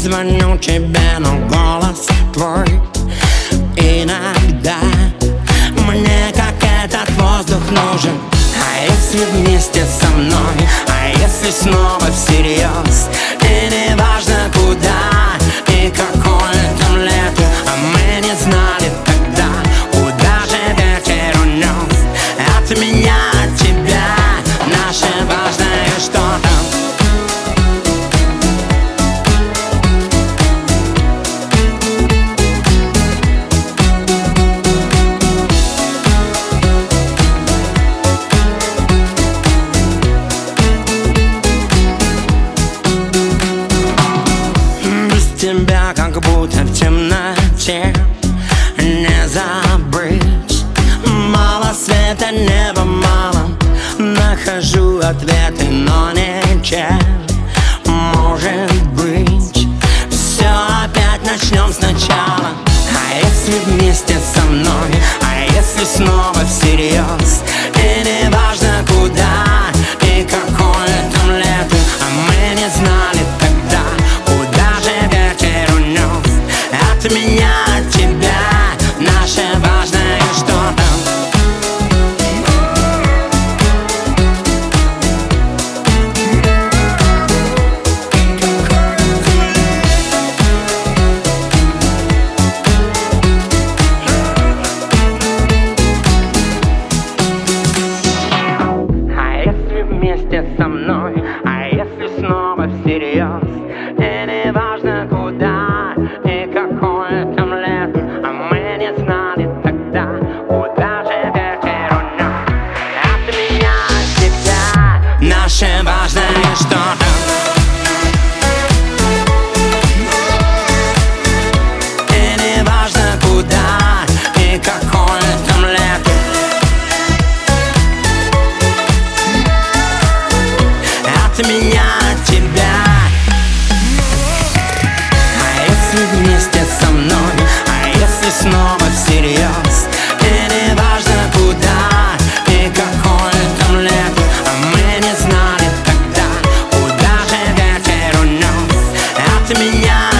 звоню тебе, но голос твой иногда мне как этот воздух нужен. А если вместе со мной, а если снова всерьез, и не важно куда и какое там лето, а мы не знали тогда, куда же ветер унес от меня, от тебя, наше важное что-то. Тебя как будто в темноте не забыть. Мало света, неба мало, нахожу ответы, но ничем. Может быть, все опять начнем сначала. А если вместе со мной, а если снова всерьез, и не важно куда и какое там лето, а мы не знали тогда, куда же ветер унес от меня, от тебя, наше важное что-то. А если вместе со мной, а если снова всерьез, и не важно куда и какое там лето, а мы не знали тогда, куда же ветер унес от меня, от тебя, наше важное что-то. И не важно куда и какое там лето, от меня, от тебя. А если вместе со мной, а если снова всерьез, и не важно куда и какое там лето, а мы не знали тогда, куда же ветер унес от меня.